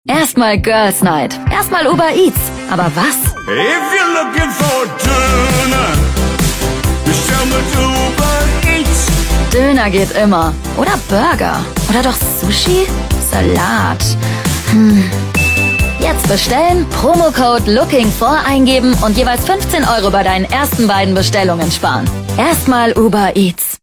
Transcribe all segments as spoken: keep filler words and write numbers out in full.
Erstmal Girls Night. Erstmal Uber Eats. Aber was? If you're looking for Döner, bestell mit Uber Eats. Döner geht immer. Oder Burger. Oder doch Sushi? Salat. Hm. Jetzt bestellen, Promocode looking for eingeben und jeweils fünfzehn Euro bei deinen ersten beiden Bestellungen sparen. Erstmal Uber Eats.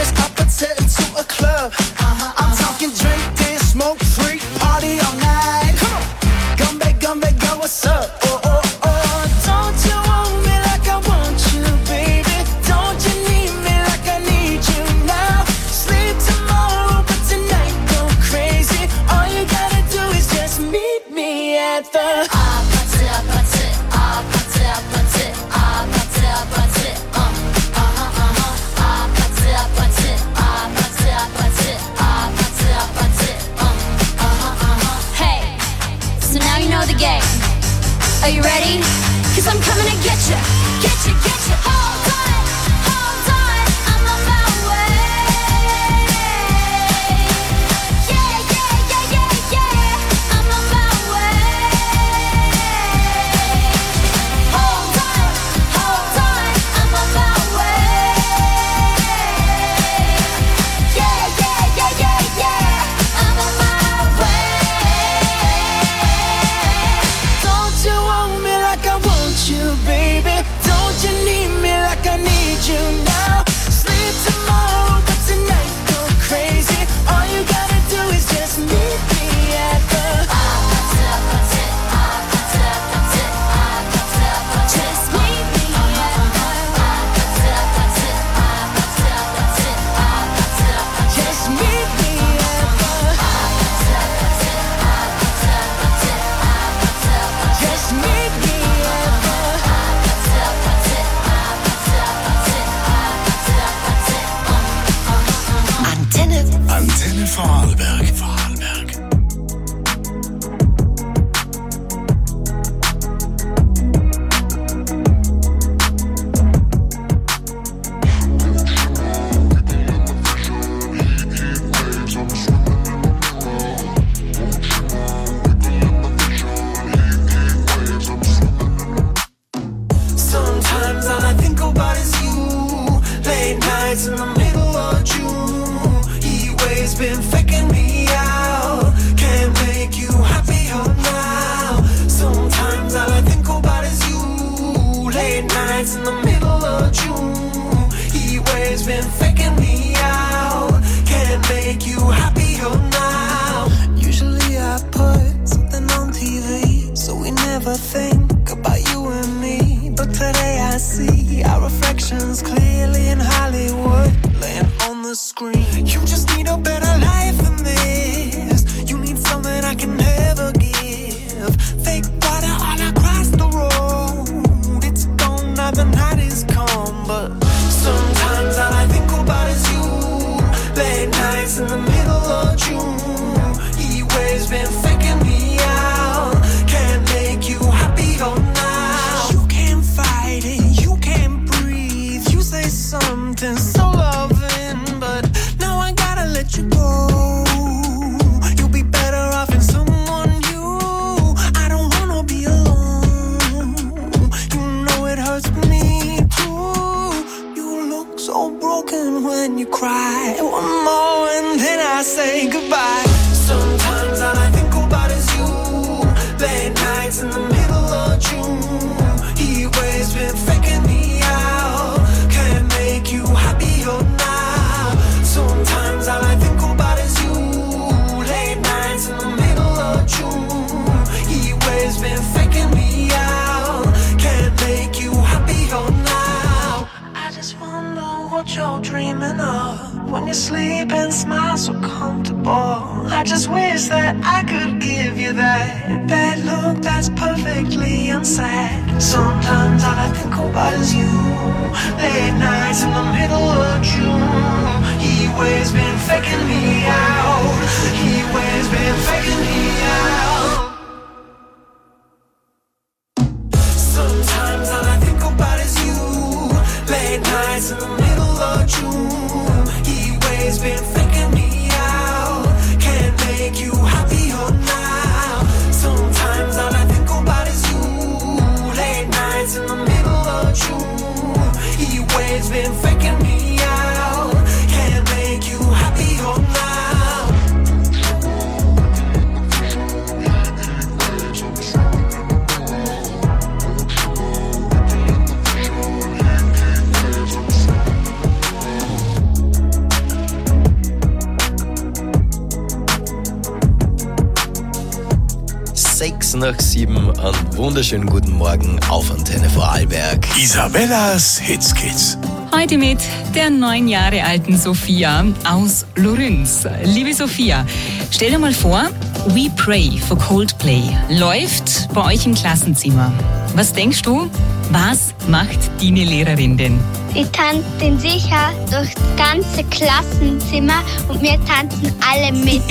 Are you ready? Cause I'm coming to get you, get you, get you. Hold on, hold on, I'm on my way. Yeah, yeah, yeah, yeah, yeah, I'm on my way. Hold on, hold on, I'm on my way. Yeah, yeah, yeah, yeah, yeah, I'm on my way. Don't you want me like I want you, baby? Don't you need me like I need you now? Sleep tomorrow, but tonight go crazy. All you gotta do is just meet me at the just meet me at the just meet me at the just meet me at the Antenne. Antenne Vorarlberg. Vorarlberg. Sometimes all I think about is you. Late nights in the middle of June. He waves been faking me out. Can't make you happier now. Sometimes all I think about is you. Late nights in the middle of June. He waves been faking me out. Can't make you happier now. Usually I put something on T V, so we never think about you and me. But today I see our reflections clearly in Hollywood, laying on the screen. You just need a better life than this. You need something I can never give. Fake water all across the road. It's gone now, the night is come. But sometimes all I think about is you. Late nights in the middle of June. He waves been faking me out. Can't make you happier now. You can't fight it, you can't breathe. You say something so loving, but now I gotta let you go. You'll be better off in someone new. I don't wanna be alone. You know it hurts me too. You look so broken when you cry. One more and then I say goodbye. Sometimes all I think about is you. Late nights in the middle of June. He waves been faking me out. Can't make you happier now. Sometimes all I think about is you. Late nights in the middle of June. He waves been faking me out. Can't make you happier now. I just wonder what you're dreaming of when you sleep and smile so comfortable. I just wish that I could give you that bad look that's perfectly unsaid. Sometimes all I think about is you. Late nights in the middle of June. He waves been faking me out. He waves been faking me out. Sometimes all I think about is you. Late nights in the middle of June. He waves been faking me out. Can't make you happier now. Sometimes all I think about is you. Late nights in the middle of June. He waves been faking me out. Can't make you happier now. Sechs nach sieben, einen wunderschönen guten Morgen auf Antenne Vorarlberg. Isabellas Hitzkids. Heute mit der neun Jahre alten Sophia aus Lorenz. Liebe Sophia, stell dir mal vor, We Pray for Coldplay läuft bei euch im Klassenzimmer. Was denkst du, was macht deine Lehrerin denn? Die tanzt den sicher durch das ganze Klassenzimmer und wir tanzen alle mit.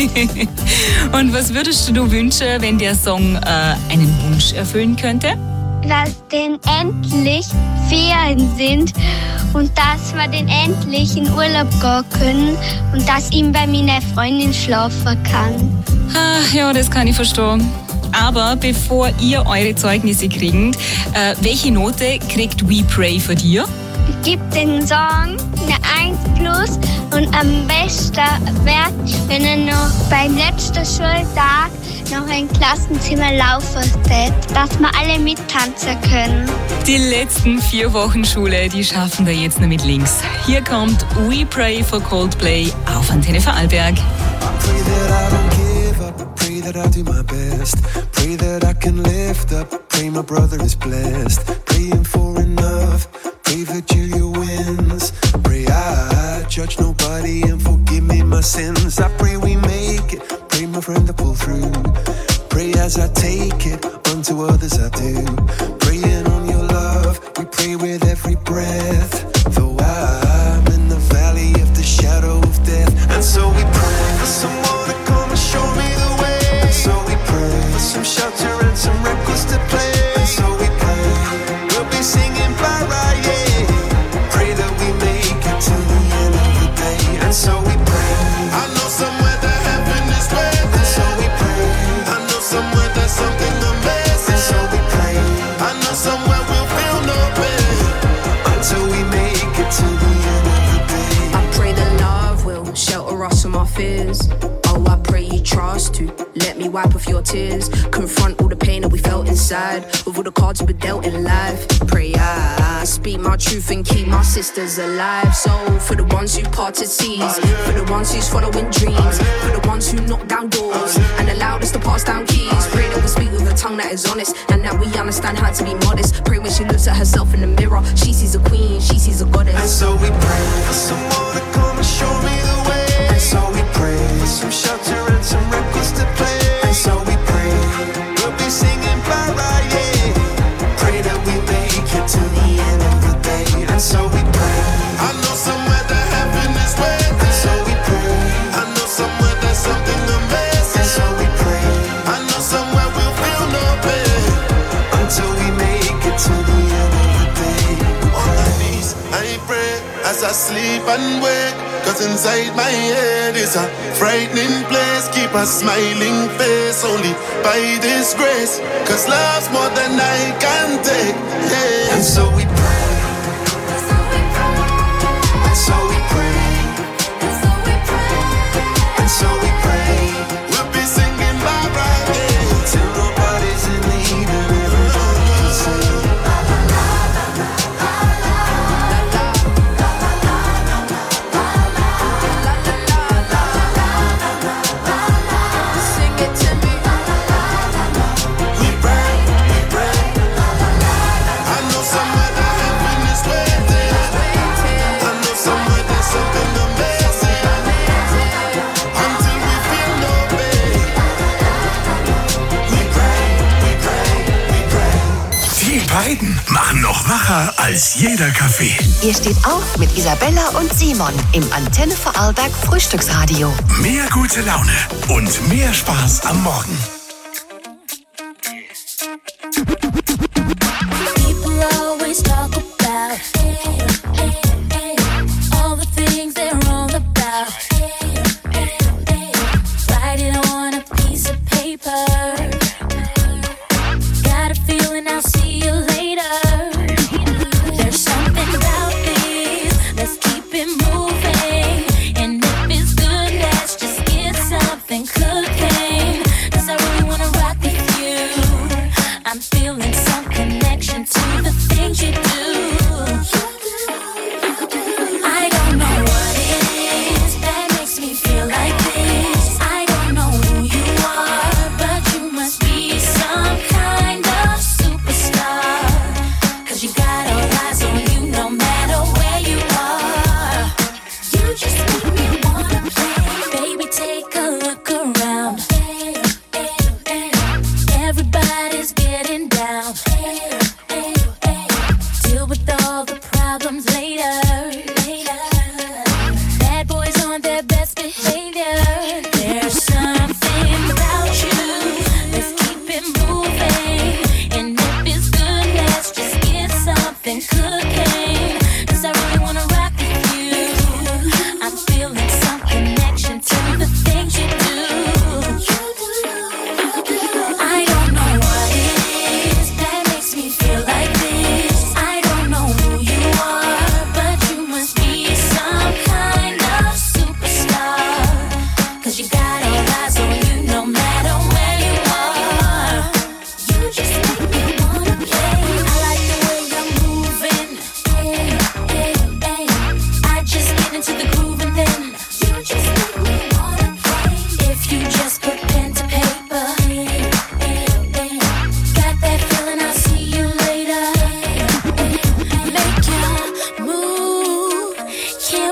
Und was würdest du wünschen, wenn der Song äh, einen Wunsch erfüllen könnte? Dass den endlich Ferien sind und dass wir den endlich in Urlaub gehen können und dass ihm bei meiner Freundin schlafen kann. Ach, ja, das kann ich verstehen. Aber bevor ihr eure Zeugnisse kriegt, äh, welche Note kriegt We Pray für dir? Ich gebe den Song eine eins plus und am besten wäre, wenn er noch beim letzten Schultag noch ein Klassenzimmer laufen tät, dass wir alle mittanzen können. Die letzten vier Wochen Schule, die schaffen wir jetzt noch mit links. Hier kommt We Pray for Coldplay auf Antenne Vorarlberg. Pray that I don't give up, pray that I do my best, pray that I can lift up, pray my brother is blessed, praying for enough, pray that Julia wins, pray I judge nobody and forgive me my sins, I pray we make it, pray my friend to pull through, pray as I take it, unto others I do, praying on your love, we pray with every breath, though I'm in the valley of the shadow of death, and so we pray for someone to come and show me the way, and so we pray for some shelter and some records to play, and so we pray, we'll be singing bye bye, yeah, pray that we make it to the end of the day, and so we pray, I know somewhere that heaven is waiting, and so we pray, I know somewhere there's something amazing, and so we pray, I know somewhere we'll feel no pain, until we make it to the end of the day. I pray that love will shelter us from our fears. Oh, I pray you trust to let me wipe off your tears. Confront all the pain that we felt inside, with all the cards we were dealt in life. Pray I speak my truth and keep my sisters alive. So for the ones who parted seas, for the ones who's following dreams, for the ones who knock down doors and allowed us to pass down keys. Pray that we speak with a tongue that is honest and that we understand how to be modest. Pray when she looks at herself in the mirror, she sees a queen, she sees a goddess. And so we pray for someone to come and show me the way. And so we pray for some shelter and some records to play. And so we pray we'll be singing bye bye, yeah. Pray that we make it to the end of the day. And so we pray, I know somewhere that heaven is waiting. And so we pray, I know somewhere there's something amazing. And so we pray, I know somewhere we'll feel no pain, until we make it to the end of the day. On my knees I pray as I sleep and wake, cause inside my head is a frightening place. Keep a smiling face only by this grace, cause love's more than I can take, yeah. And so we pray, and so we pray, and so we pray, we'll be singing bye bye, yeah, till nobody's in the evening and everybody can sing. Beiden machen noch wacher als jeder Kaffee. Ihr steht auf mit Isabella und Simon im Antenne Vorarlberg Frühstücksradio. Mehr gute Laune und mehr Spaß am Morgen. People always talk about all the things they're wrong about. Write it on a piece of paper.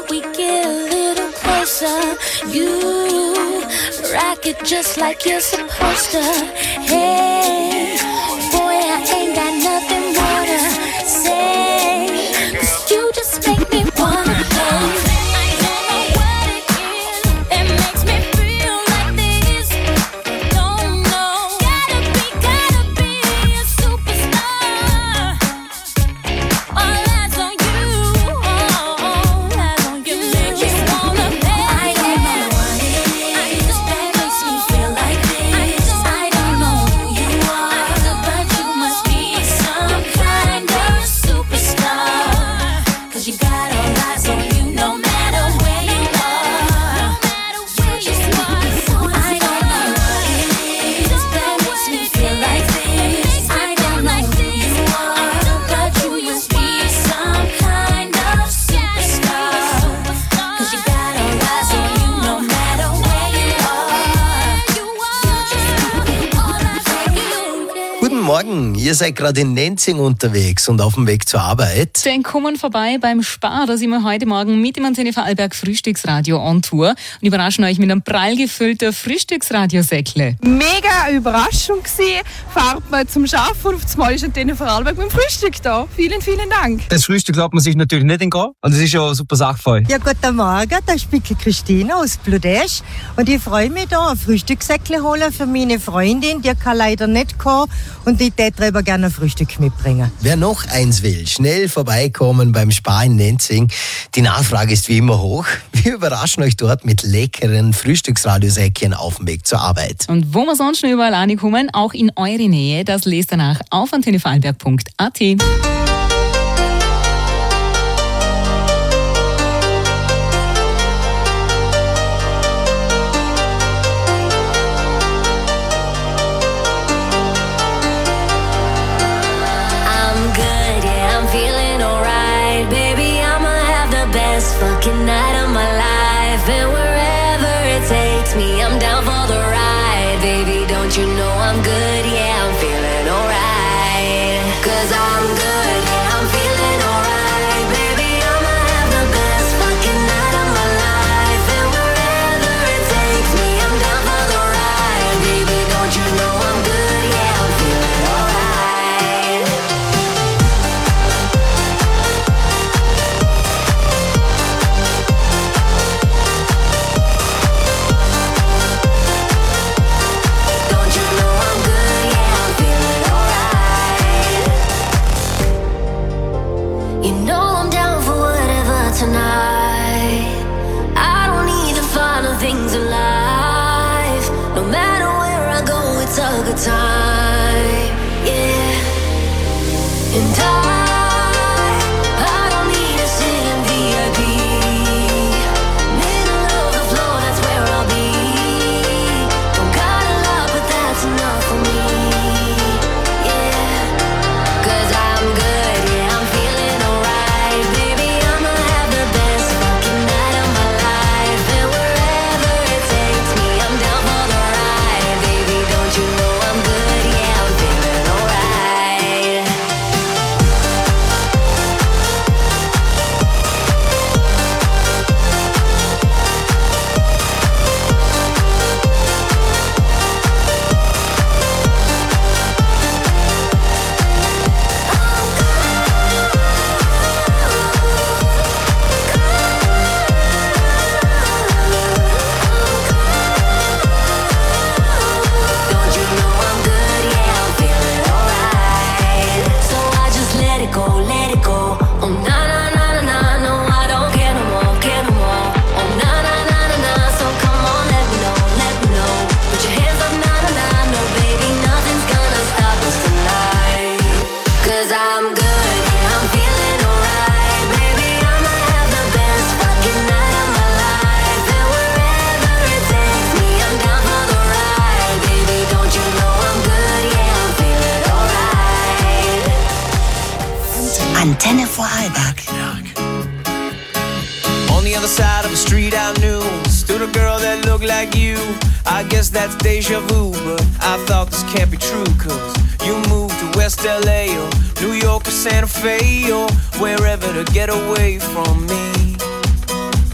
we get a little closer. You rock it just like you're supposed to. Hey, boy, I ain't got nothing more to say, 'cause you just make me wanna play. Morgen, ihr seid gerade in Nenzing unterwegs und auf dem Weg zur Arbeit. Den kommen vorbei beim Spar, da sind wir heute Morgen mit dem Antenne Vorarlberg Frühstücksradio on Tour und überraschen euch mit einem prall gefüllten Frühstücksradiosäckle. Mega Überraschung gewesen. Fahrt mal zum Schaffen und auf das Mal ist Antenne Vorarlberg mit dem Frühstück da. Vielen, vielen Dank. Das Frühstück lässt man sich natürlich nicht entgehen und das ist ja eine super Sache. Ja, guten Morgen, da ist Pickel Christina aus Bludesch und ich freue mich da, ein Frühstückssäckle holen für meine Freundin, die kann leider nicht kommen und ich würde aber gerne ein Frühstück mitbringen. Wer noch eins will, schnell vorbeikommen beim Spar in Nenzing. Die Nachfrage ist wie immer hoch. Wir überraschen euch dort mit leckeren Frühstücksradiosäckchen auf dem Weg zur Arbeit. Und wo wir sonst noch überall ankommen, auch in eure Nähe, das lest danach auf antenne vorarlberg punkt a t. Fucking night of my life, and wherever it takes me, I'm down for the ride. Baby, don't you know I'm good? Yeah, I'm feeling alright. 'Cause I'm good, yeah, I'm feeling alright. Baby, I'ma have the best fucking night of my life, and wherever it takes me, I'm down for the ride. Baby, don't you know I'm good? Yeah, I'm feeling alright. Time, yeah, and I, I don't need to sit in V I P. Middle of the floor, that's where I'll be. Don't got a lot, but that's enough for me, yeah. 'Cause I'm good, yeah, I'm feeling alright. Baby, I'ma have the best fucking night of my life, and wherever it takes me, I'm down for the ride. Baby, don't you know I'm good, yeah, I'm feeling alright. Don't you know I'm good, yeah, I'm feeling alright. So I just let it go, let it go. Oh na na na na na, no I don't care no more, care no more. Oh na na na na na, so come on, let me know, let me know. Put your hands up, na na na, no baby, nothing's gonna stop us tonight. 'Cause I'm good, yeah, I'm feeling alright. Baby, I'ma have the best fucking night of my life, and wherever it takes me, I'm down for the ride. Baby, don't you know I'm good, yeah, I'm feeling alright. Antenne Vorarlberg. On the other side of the street I knew stood a girl that looked like you. I guess that's deja vu, but I thought this can't be true. 'Cause you moved to West L A or New York or Santa Fe or wherever to get away from me.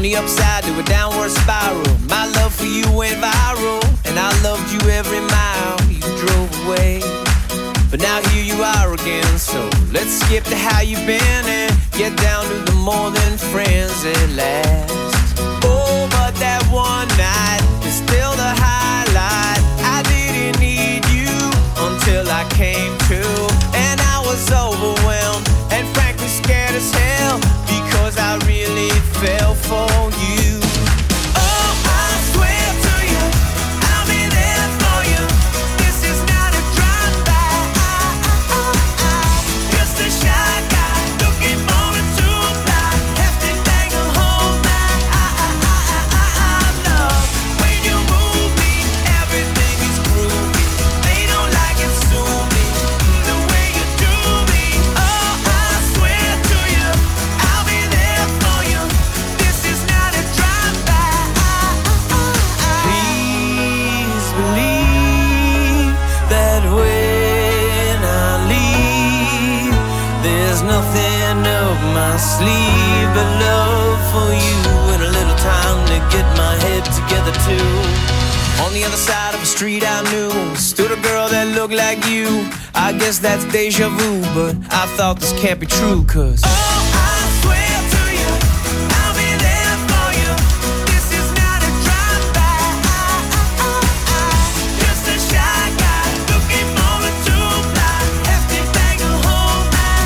the upside to a downward spiral. My love for you went viral, and I loved you every mile you drove away. But now here you are again, so let's skip to how you've been and get down to the more than friends at last. Oh, but that one night is still the highlight. I didn't need you until I came to, and I was overwhelmed and frankly scared as hell because I really fell for you. Oh, I swear to you, I'll be there for you. This is not a drive-by, just a shy guy looking for a two-ply, hefty thing to hold my love. When you move me, everything is groovy. They don't like it, sue me the way you do me. Oh, I swear to you, I'll be there for you. This is not a drive-by. Please believe that when I leave, there's nothing up my sleeve but love for you and a little time to get my head together too. On the other side of the street I knew stood a girl that looked like you. I guess that's deja vu, but I thought this can't be true, cause oh, I swear to you, I'll be there for you. This is not a drive-by, just a shy guy looking for a two-ply, hefty thing to hold my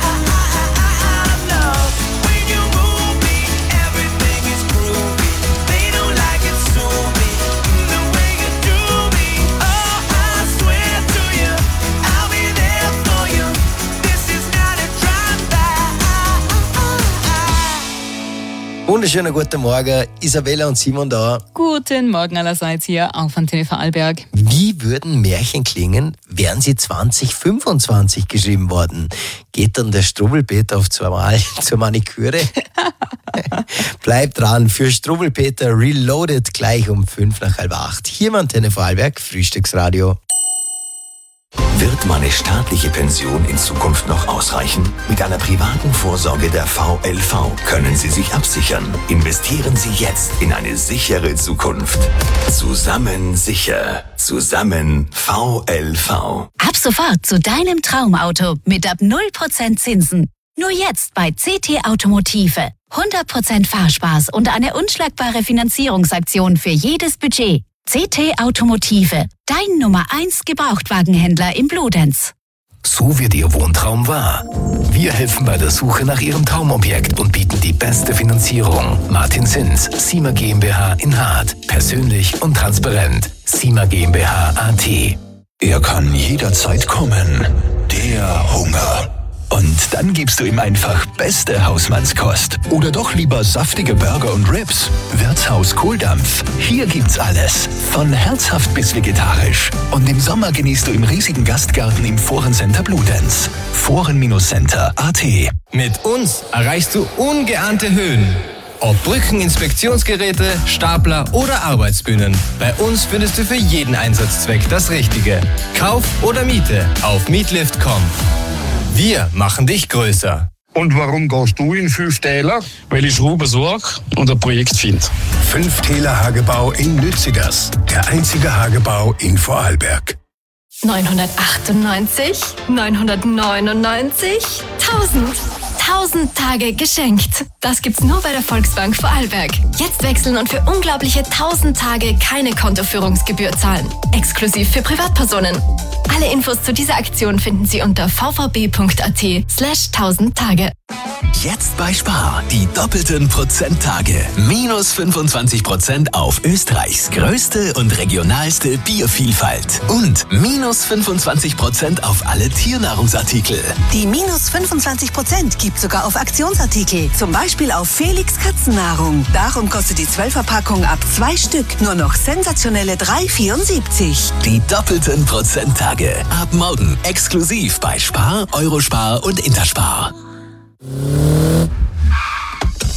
love. When you move me, everything is groovy. They don't like it, sue me the way you do me. Oh, I swear to you, I'll be there for you. This is not a drive-by. Wunderschöner guten Morgen, Isabella und Simon da. Guten Morgen allerseits hier auf Antenne Vorarlberg. Wie würden Märchen klingen, wären sie zwanzig fünfundzwanzig geschrieben worden? Geht dann der Struwwelpeter auf zweimal zur Maniküre? Bleibt dran für Struwwelpeter Reloaded gleich um fünf nach halb acht. Hier im Antenne Vorarlberg Frühstücksradio. Wird meine staatliche Pension in Zukunft noch ausreichen? Mit einer privaten Vorsorge der V L V können Sie sich absichern. Investieren Sie jetzt in eine sichere Zukunft. Zusammen sicher. Zusammen V L V. Ab sofort zu deinem Traumauto mit ab null Prozent Zinsen. Nur jetzt bei C T Automotive. hundert Prozent Fahrspaß und eine unschlagbare Finanzierungsaktion für jedes Budget. C T Automotive, dein Nummer eins Gebrauchtwagenhändler in Bludenz. So wird Ihr Wohntraum wahr. Wir helfen bei der Suche nach Ihrem Traumobjekt und bieten die beste Finanzierung. Martin Zins, Sima GmbH in Hart. Persönlich und transparent. Sima GmbH A T. Er kann jederzeit kommen. Der Hunger. Und dann gibst du ihm einfach beste Hausmannskost. Oder doch lieber saftige Burger und Ribs. Wirtshaus Kohldampf. Hier gibt's alles. Von herzhaft bis vegetarisch. Und im Sommer genießt du im riesigen Gastgarten im Forencenter Bludenz. Foren-Center Punkt A T. Mit uns erreichst du ungeahnte Höhen. Ob Brückeninspektionsgeräte, Stapler oder Arbeitsbühnen. Bei uns findest du für jeden Einsatzzweck das Richtige. Kauf oder Miete auf Mietlift Punkt com. Wir machen dich größer. Und warum gehst du in fünf Täler? Weil ich Schrauben suche und ein Projekt finde. Fünf Täler Hagebau in Lützigers. Der einzige Hagebau in Vorarlberg. neunhundertachtundneunzig, neunhundertneunundneunzig, tausend. tausend Tage geschenkt. Das gibt's nur bei der Volksbank Vorarlberg. Jetzt wechseln und für unglaubliche tausend Tage keine Kontoführungsgebühr zahlen. Exklusiv für Privatpersonen. Alle Infos zu dieser Aktion finden Sie unter vvb.at slash tausend Tage. Jetzt bei Spar die doppelten Prozenttage. Minus fünfundzwanzig Prozent auf Österreichs größte und regionalste Biervielfalt. Und minus fünfundzwanzig Prozent auf alle Tiernahrungsartikel. Die minus fünfundzwanzig Prozent gibt sogar auf Aktionsartikel. Zum Beispiel auf Felix Katzennahrung. Darum kostet die zwölfer-Packung ab zwei Stück nur noch sensationelle drei vierundsiebzig. Die doppelten Prozenttage. Ab morgen exklusiv bei Spar, Eurospar und Interspar.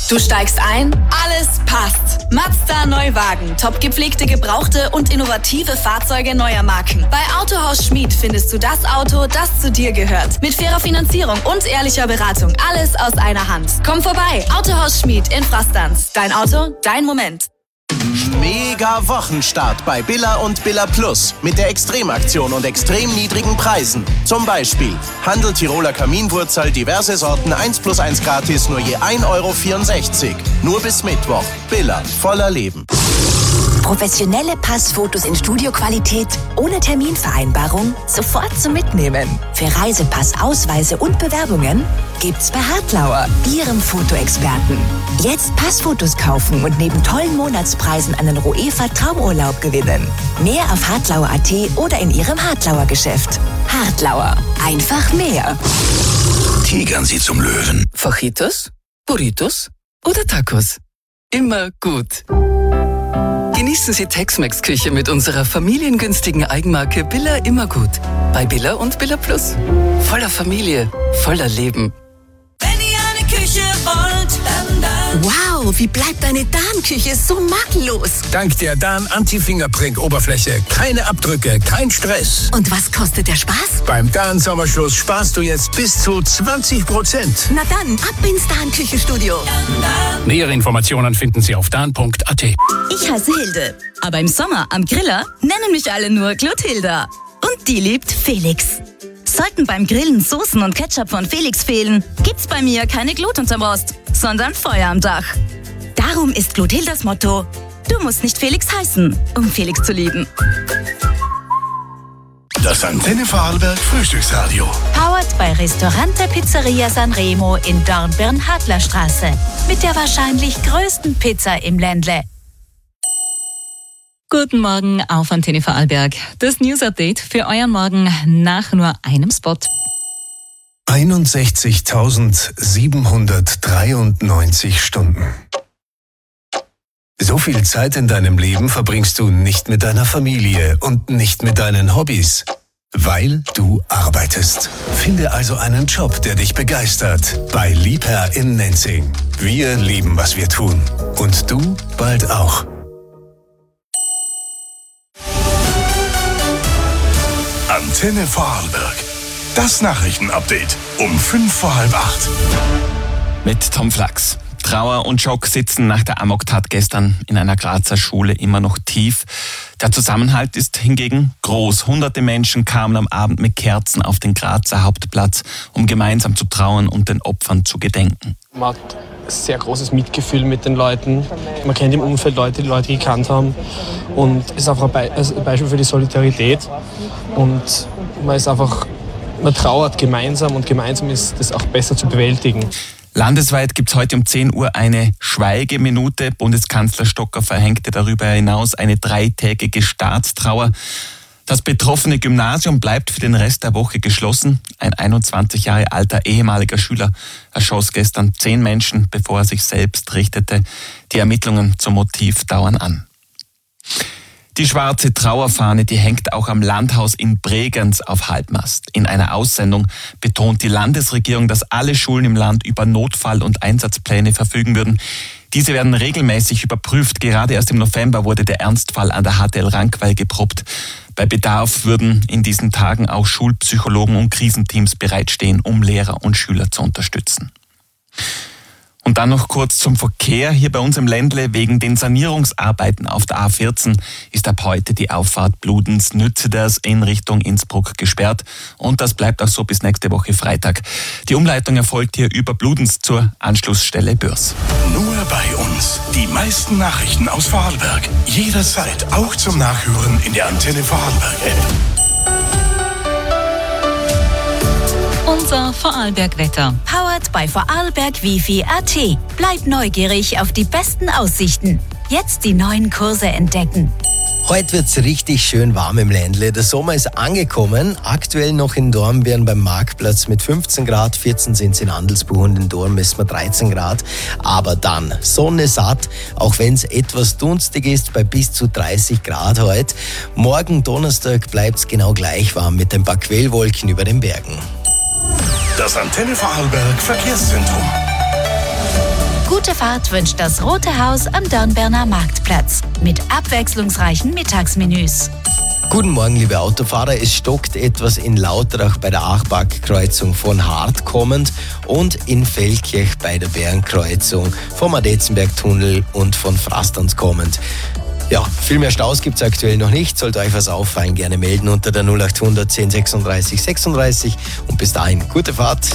Du steigst ein, alles passt. Mazda Neuwagen, top gepflegte, gebrauchte und innovative Fahrzeuge neuer Marken. Bei Autohaus Schmid findest du das Auto, das zu dir gehört. Mit fairer Finanzierung und ehrlicher Beratung. Alles aus einer Hand. Komm vorbei, Autohaus Schmid in Frastanz. Dein Auto, dein Moment. Mega Wochenstart bei Billa und Billa Plus mit der Extremaktion und extrem niedrigen Preisen. Zum Beispiel Handel Tiroler Kaminwurzel, diverse Sorten eins plus eins gratis, nur je ein Euro vierundsechzig. Nur bis Mittwoch. Billa, voller Leben. Professionelle Passfotos in Studioqualität, ohne Terminvereinbarung, sofort zum Mitnehmen. Für Reisepass, Ausweise und Bewerbungen gibt's bei Hartlauer, Ihrem Fotoexperten. Jetzt Passfotos kaufen und neben tollen Monatspreisen einen Roefa Traumurlaub gewinnen. Mehr auf hartlauer punkt at oder in Ihrem Hartlauer Geschäft. Hartlauer, einfach mehr. Tigern Sie zum Löwen. Fajitas, Burritos oder Tacos? Immer gut. Genießen Sie Tex-Mex-Küche mit unserer familiengünstigen Eigenmarke Billa Immergut. Bei Billa und Billa Plus. Voller Familie, voller Leben. Wenn ihr eine Küche wollt, dann, dann. Wow, wie bleibt deine Darmküche so makellos? Dank der Dan Anti-Fingerprint-Oberfläche. Keine Abdrücke, kein Stress. Und was kostet der Spaß? Beim Dan Sommerschluss sparst du jetzt bis zu zwanzig Prozent. Na dann, ab ins Dan-Küchenstudio. Nähere Informationen finden Sie auf dan punkt at. Ich heiße Hilde, aber im Sommer am Griller nennen mich alle nur Gluthilda. Und die liebt Felix. Sollten beim Grillen Soßen und Ketchup von Felix fehlen, gibt's bei mir keine Glut unterm Rost, sondern Feuer am Dach. Darum ist Gluthildas Motto: Du musst nicht Felix heißen, um Felix zu lieben. Das Antenne Vorarlberg Frühstücksradio. Powered bei Restaurante Pizzeria Sanremo in Dornbirn-Hadlerstraße. Mit der wahrscheinlich größten Pizza im Ländle. Guten Morgen auf Antenne Vorarlberg. Das News-Update für euren Morgen nach nur einem Spot. einundsechzigtausendsiebenhundertdreiundneunzig Stunden. So viel Zeit in deinem Leben verbringst du nicht mit deiner Familie und nicht mit deinen Hobbys, weil du arbeitest. Finde also einen Job, der dich begeistert. Bei Liebherr in Nenzing. Wir lieben, was wir tun. Und du bald auch. Antenne Vorarlberg. Das Nachrichtenupdate um fünf vor halb acht. Mit Tom Flachs. Trauer und Schock sitzen nach der Amoktat gestern in einer Grazer Schule immer noch tief. Der Zusammenhalt ist hingegen groß. Hunderte Menschen kamen am Abend mit Kerzen auf den Grazer Hauptplatz, um gemeinsam zu trauern und den Opfern zu gedenken. Man hat ein sehr großes Mitgefühl mit den Leuten. Man kennt im Umfeld Leute, die Leute gekannt haben. Und es ist einfach ein Beispiel für die Solidarität. Und man ist einfach, man trauert gemeinsam und gemeinsam ist das auch besser zu bewältigen. Landesweit gibt es heute um zehn Uhr eine Schweigeminute. Bundeskanzler Stocker verhängte darüber hinaus eine dreitägige Staatstrauer. Das betroffene Gymnasium bleibt für den Rest der Woche geschlossen. Ein einundzwanzig Jahre alter ehemaliger Schüler erschoss gestern zehn Menschen, bevor er sich selbst richtete. Die Ermittlungen zum Motiv dauern an. Die schwarze Trauerfahne, die hängt auch am Landhaus in Bregenz auf Halbmast. In einer Aussendung betont die Landesregierung, dass alle Schulen im Land über Notfall- und Einsatzpläne verfügen würden. Diese werden regelmäßig überprüft. Gerade erst im November wurde der Ernstfall an der H T L Rankweil geprobt. Bei Bedarf würden in diesen Tagen auch Schulpsychologen und Krisenteams bereitstehen, um Lehrer und Schüler zu unterstützen. Und dann noch kurz zum Verkehr. Hier bei uns im Ländle, wegen den Sanierungsarbeiten auf der A vierzehn ist ab heute die Auffahrt Bludenz-Nützeders in Richtung Innsbruck gesperrt. Und das bleibt auch so bis nächste Woche Freitag. Die Umleitung erfolgt hier über Bludenz zur Anschlussstelle Bürs. Nur bei uns. Die meisten Nachrichten aus Vorarlberg. Jederzeit auch zum Nachhören in der Antenne Vorarlberg-App. Unser Vorarlberg-Wetter. Powered by Vorarlberg Wifi punkt at. Bleib neugierig auf die besten Aussichten. Jetzt die neuen Kurse entdecken. Heute wird's richtig schön warm im Ländle. Der Sommer ist angekommen. Aktuell noch in Dornbirn beim Marktplatz mit fünfzehn Grad. vierzehn sind es in Andelsbuch und in Dorn messen wir dreizehn Grad. Aber dann Sonne satt, auch wenn es etwas dunstig ist, bei bis zu dreißig Grad heute. Morgen Donnerstag bleibt's genau gleich warm mit ein paar Quellwolken über den Bergen. Das Antenne Vorarlberg Verkehrszentrum. Gute Fahrt wünscht das Rote Haus am Dornbirner Marktplatz mit abwechslungsreichen Mittagsmenüs. Guten Morgen, liebe Autofahrer. Es stockt etwas in Lauterach bei der Achbach-Kreuzung von Hart kommend und in Feldkirch bei der Bärenkreuzung vom Adetzenberg-Tunnel und von Frastans kommend. Ja, viel mehr Staus gibt es aktuell noch nicht. Sollte euch was auffallen, gerne melden unter der null acht hundert zehn sechsunddreißig sechsunddreißig. Und bis dahin, gute Fahrt.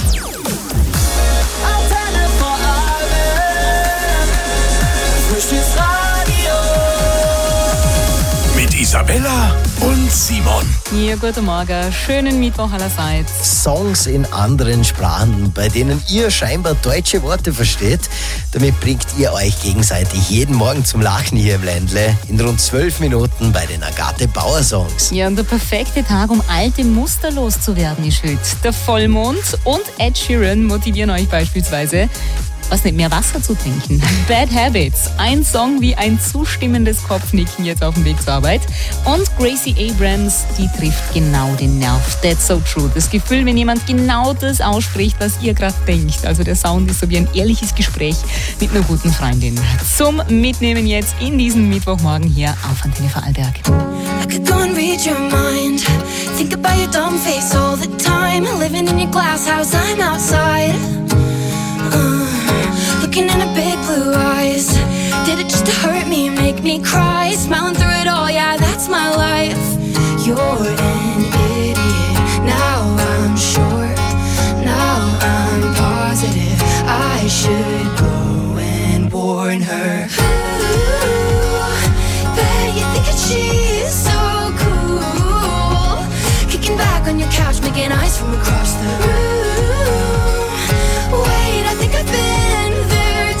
Mit Isabella und Simon. Ja, guten Morgen. Schönen Mittwoch allerseits. Songs in anderen Sprachen, bei denen ihr scheinbar deutsche Worte versteht. Damit bringt ihr euch gegenseitig jeden Morgen zum Lachen hier im Ländle in rund zwölf Minuten bei den Agathe Bauer Songs. Ja, und der perfekte Tag, um alte Muster loszuwerden, ist heute. Der Vollmond und Ed Sheeran motivieren euch beispielsweise, was nicht mehr Wasser zu trinken. Bad Habits, ein Song wie ein zustimmendes Kopfnicken jetzt auf dem Weg zur Arbeit. Und Gracie Abrams, die trifft genau den Nerv. That's so true. Das Gefühl, wenn jemand genau das ausspricht, was ihr gerade denkt. Also der Sound ist so wie ein ehrliches Gespräch mit einer guten Freundin. Zum Mitnehmen jetzt in diesem Mittwochmorgen hier auf Antenne Vorarlberg. I could go and read your mind. Think about your dumb face all the time. Living in your glass house, I'm outside. Uh. Looking in her big blue eyes. Did it just to hurt me, make me cry? Smiling through it all, yeah, that's my life. You're an idiot. Now I'm sure. Now I'm positive. I should go and warn her. Ooh, bet you think that she's so cool. Kicking back on your couch, making eyes from across the room. Wait, I think I've been there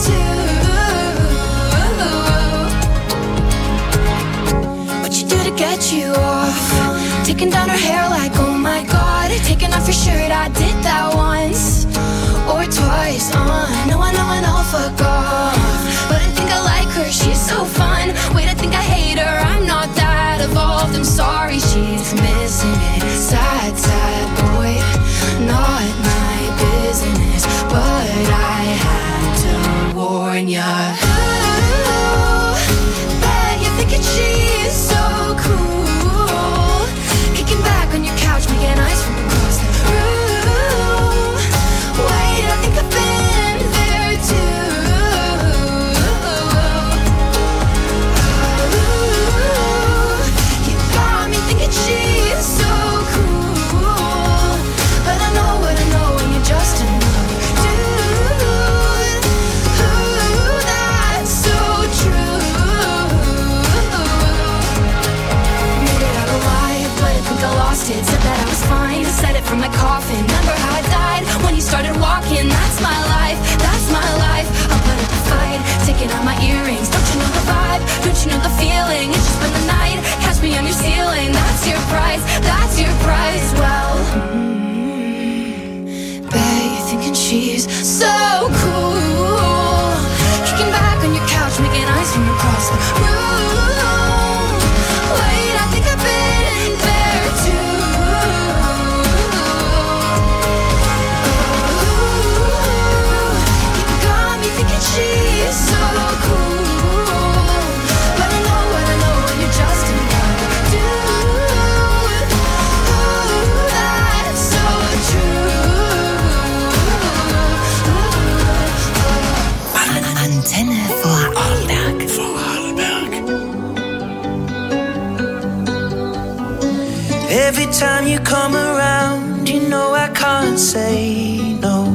too. What you do to get you off? Taking down her hair like, oh my god. Taking off your shirt, I did that once or twice. Uh, no, I know, I know, fuck off. But I think I like her, she's so fun. Wait, I think I hate her, I'm not that evolved. I'm sorry, she's missing it. Sad, sad boy, not my business, but I had to warn ya. Ooh, bet you're thinking she's so cool. Kicking back on your couch, making eyes from across the room. Wait, I think I've been there too. Ooh, you got me thinking she's so cool. But I know what I know when you're just another dude. Ooh, that's so true. Admitted I lied, but I think I lost it. Said that I was fine, I said it from my coffin. Remember how I died when you started walking? That's my life, that's my life. I'll put up a fight, taking out my earrings. Don't you know the vibe? Don't you know the feeling? It's just been the night, catch me on your ceiling. That's your price, that's your price. Well, bet you're thinking she's so cool. Kicking back on your couch, making eyes from across the room. Wait, I think I've been there too. Ooh, you got me thinking she's so cool. But I know what I know when you're just another dude. Ooh, that's so true. Antenne Vorarlberg. Vorarlberg. Every time you come around, you know I can't say no.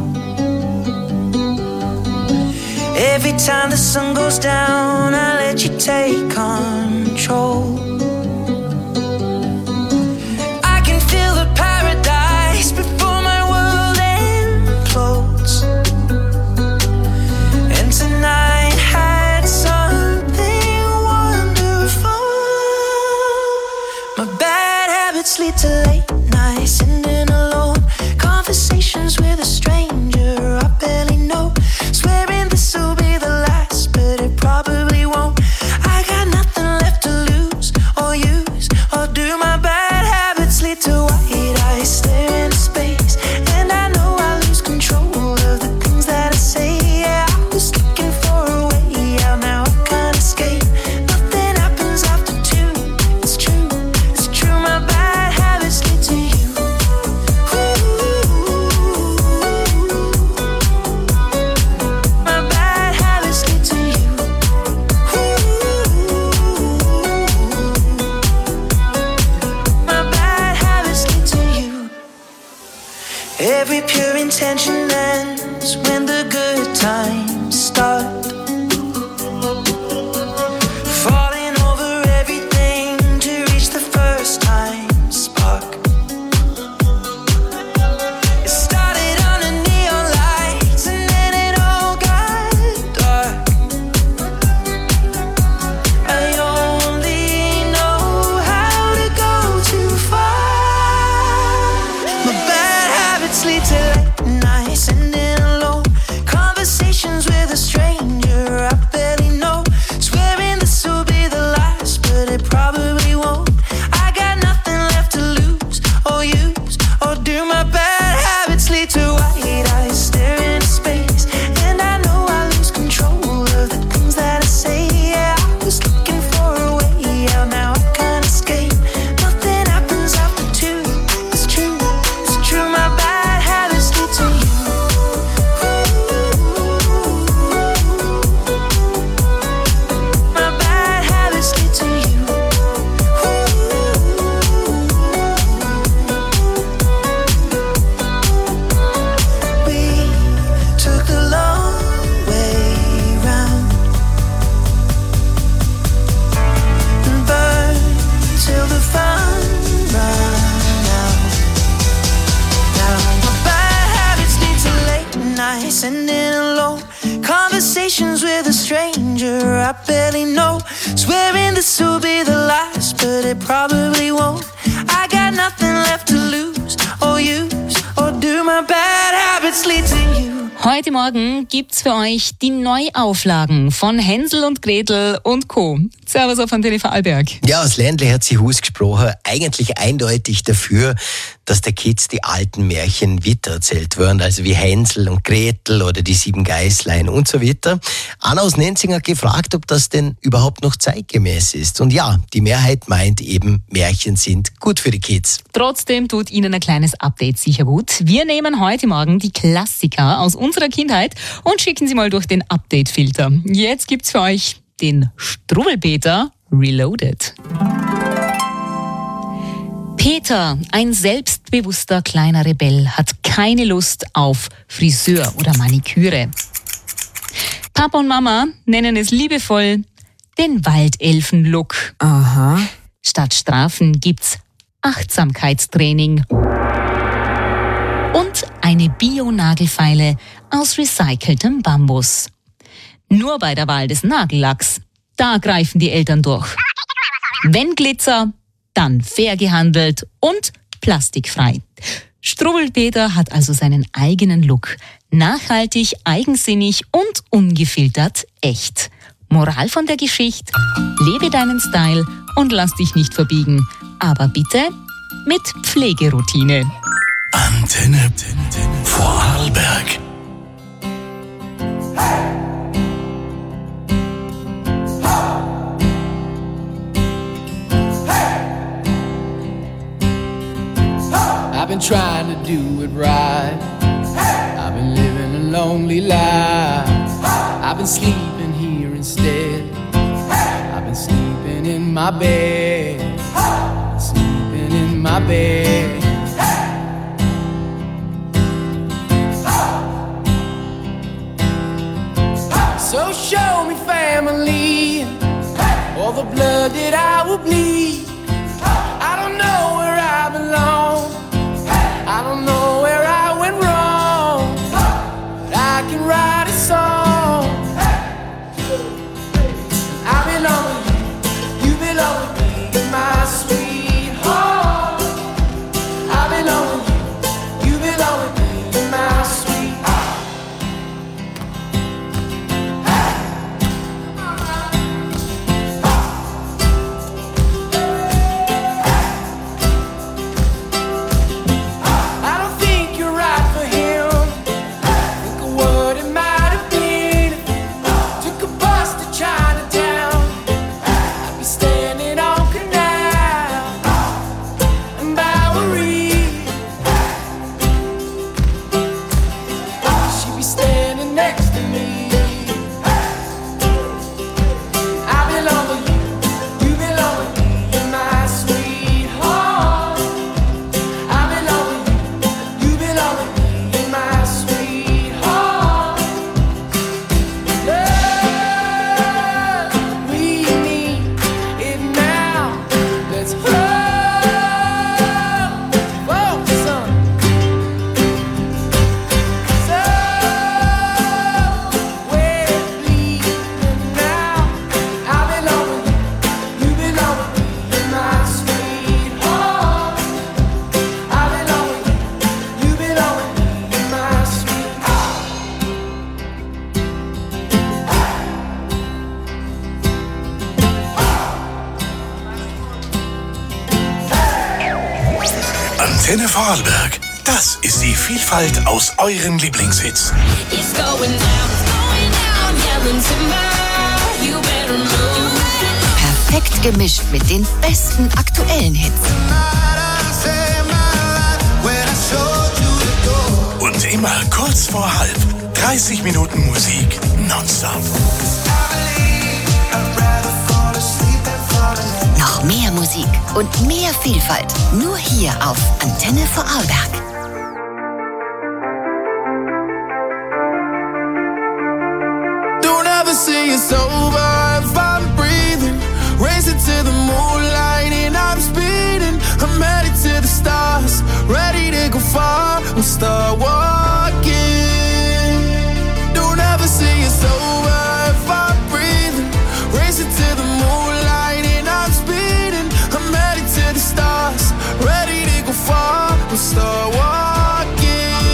Every time the sun goes down, I let you take control. I can feel the paradise before my world implodes. And tonight had something wonderful. My bad habits lead to late nights, sitting alone. Conversations with a stranger I barely know. Swearing this will be the last, but it probably won't. I got nothing left to lose. tension ends when the good times start. Falling over everything to reach the first time spark. It started under neon lights and then it all got dark. I only know how to go too far. My bad habits lead to late nights and then alone conversations with a stranger I barely know. Swearing this will be the last, but it probably won't. I got nothing left to lose or use or do. My bad habits lead to white eyes staring into space, and I know I lose control of the things that I say. Yeah, I was looking for a way out, now I can't escape. Nothing happens after two. It's true, it's true. My bad habits lead to you. My bad habits lead to you. We took the long way round and burned till the fun ran out. Now my bad habits lead to late nights and then alone conversations with a stranger I barely know. Swearing this will be the last, but it probably won't. I got nothing left to lose or use or do. My bad habits lead to you. Heute Morgen gibt's für euch die Neuauflagen von Hänsel und Gretel und Co. Servus auf Antenne Vorarlberg. Ja, das Ländle hat sich ausgesprochen, eigentlich eindeutig dafür, dass der Kids die alten Märchen weitererzählt werden, also wie Hänsel und Gretel oder die sieben Geißlein und so weiter. Anna aus Nenzing hat gefragt, ob das denn überhaupt noch zeitgemäß ist. Und ja, die Mehrheit meint eben, Märchen sind gut für die Kids. Trotzdem tut Ihnen ein kleines Update sicher gut. Wir nehmen heute Morgen die Klassiker aus unserer Kindheit und schicken sie mal durch den Update-Filter. Jetzt gibt's für euch den Struwwelpeter Reloaded. Peter, ein selbstbewusster kleiner Rebell, hat keine Lust auf Friseur oder Maniküre. Papa und Mama nennen es liebevoll den Waldelfen-Look. Aha. Statt Strafen gibt's Achtsamkeitstraining. Und eine Bio-Nagelfeile aus recyceltem Bambus. Nur bei der Wahl des Nagellacks, da greifen die Eltern durch. Wenn Glitzer, dann fair gehandelt und plastikfrei. Struwwelpeter hat also seinen eigenen Look. Nachhaltig, eigensinnig und ungefiltert echt. Moral von der Geschichte: Lebe deinen Style und lass dich nicht verbiegen. Aber bitte mit Pflegeroutine. Antenne Vorarlberg. I've been trying to do it right. I've been living a lonely life. I've been sleeping here instead. I've been sleeping in my bed. Sleeping in my bed. So show me family, all the blood that I will bleed. I don't know where I belong. I don't know where I went wrong. But I can write a song. I belong with you, you belong with me, you're my sweetheart. I belong with you, you belong with me, you're my sweetheart. I don't think you're right for him. Think a word in my Antenne Vorarlberg. Das ist die Vielfalt aus euren Lieblingshits. It's going down, it's going down, yelling timber, you better move. Perfekt gemischt mit den besten aktuellen Hits. Und immer kurz vor halb. dreißig Minuten Musik nonstop. Noch mehr Musik und mehr Vielfalt. Nur hier auf Antenne Vorarlberg. Don't ever say it's over if I'm breathing. Racing to the moonlight and I'm speeding. I'm headed to the stars, ready to go far. I'm start walking. Don't ever say it's over if I'm breathing. Racing to the moonlight and I'm speeding. I'm headed to the stars, ready to go far. I'm start walking.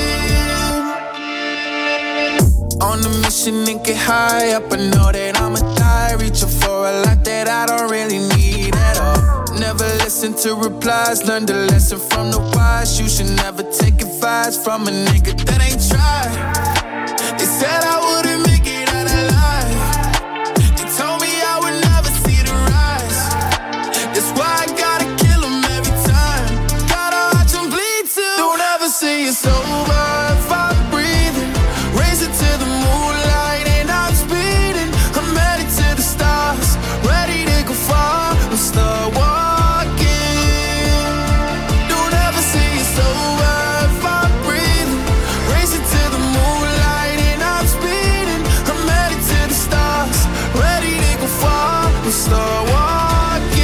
On a mission and get high up. I know that I'ma die, reaching for a lot that I don't really need at all. Never listen to replies, learn the lesson from the wise. You should never take advice from a nigga that ain't tried. They said I wouldn't make it out alive. They told me I would never see the rise. That's why I gotta kill them every time. Gotta watch them bleed too. Don't ever say it's over if I'm breathing. Racing to the moonlight and I'm speeding. I'm headed to the stars, ready to go far. I'm start walking. Don't ever say it's over if I'm breathing. Racing to the moonlight and I'm speeding. I'm headed to the stars, ready to go far. I'm start walking.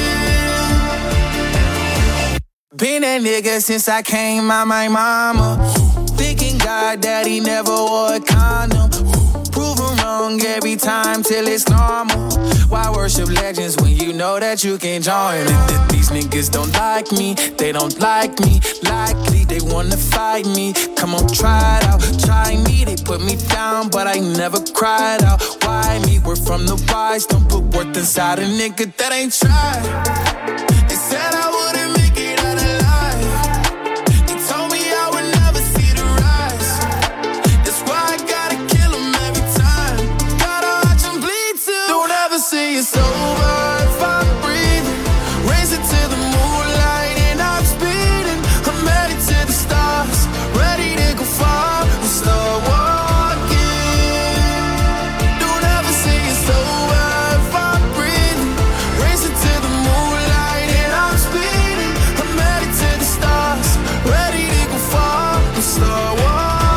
Been that nigga since I came out my mama. Thinking God that he never wore a condom. Proven wrong every time till it's normal. Why worship legends when you know that you can join? And these niggas don't like me, they don't like me. Likely they wanna fight me. Come on, try it out, try me. They put me down, but I never cried out. Why me? We're from the wise. Don't put worth inside a nigga that ain't tried. They said I wouldn't make it out alive. They told me I would never see the rise. That's why I gotta kill them every time. Gotta watch them bleed too. Don't ever say it's over if I'm breathing. Racing to the moonlight and I'm speeding. I'm headed to the stars, ready to go far. I'm start walking. Don't ever say it's over if I'm breathing. Racing to the moonlight and I'm speeding. I'm headed to the stars, ready to go far. I'm start walking.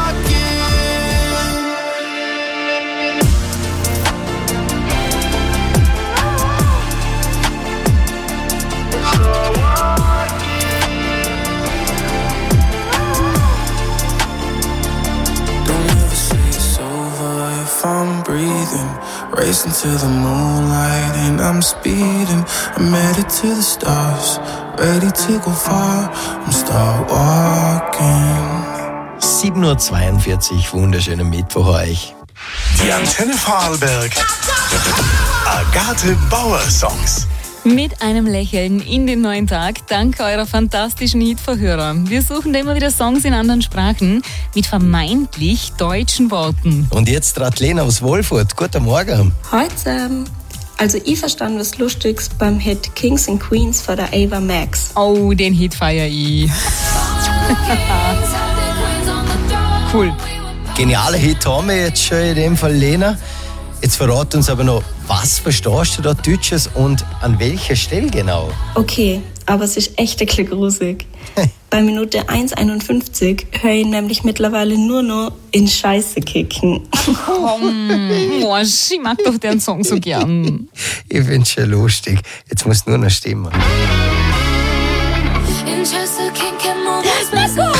Don't ever say it's over if I'm breathing. Racing to the moonlight and I'm speeding. I'm headed to the stars, ready to go far. I'm start walking. sieben Uhr zweiundvierzig, wunderschönen Mittwoch euch. Die Antenne Vorarlberg. Agathe Bauer Songs. Mit einem Lächeln in den neuen Tag, dank eurer fantastischen Hitverhörer. Wir suchen da immer wieder Songs in anderen Sprachen mit vermeintlich deutschen Worten. Und jetzt Radlena aus Wolfurt. Guten Morgen. Heute, also ich verstand was Lustiges beim Hit Kings and Queens von der Ava Max. Oh, den Hit feier ich. Cool. Genialer Hit haben wir jetzt schon in dem Fall, Lena. Jetzt verrat uns aber noch, was verstehst du da Deutsches und an welcher Stelle genau? Okay, aber es ist echt ein bisschen gruselig. Bei Minute eins einundfünfzig höre ich nämlich mittlerweile nur noch in Scheiße kicken. Komm, Mosch, ich mag doch den Song so gern. Ich find's schon lustig. Jetzt muss nur noch stimmen. In Scheiße kicken, muss man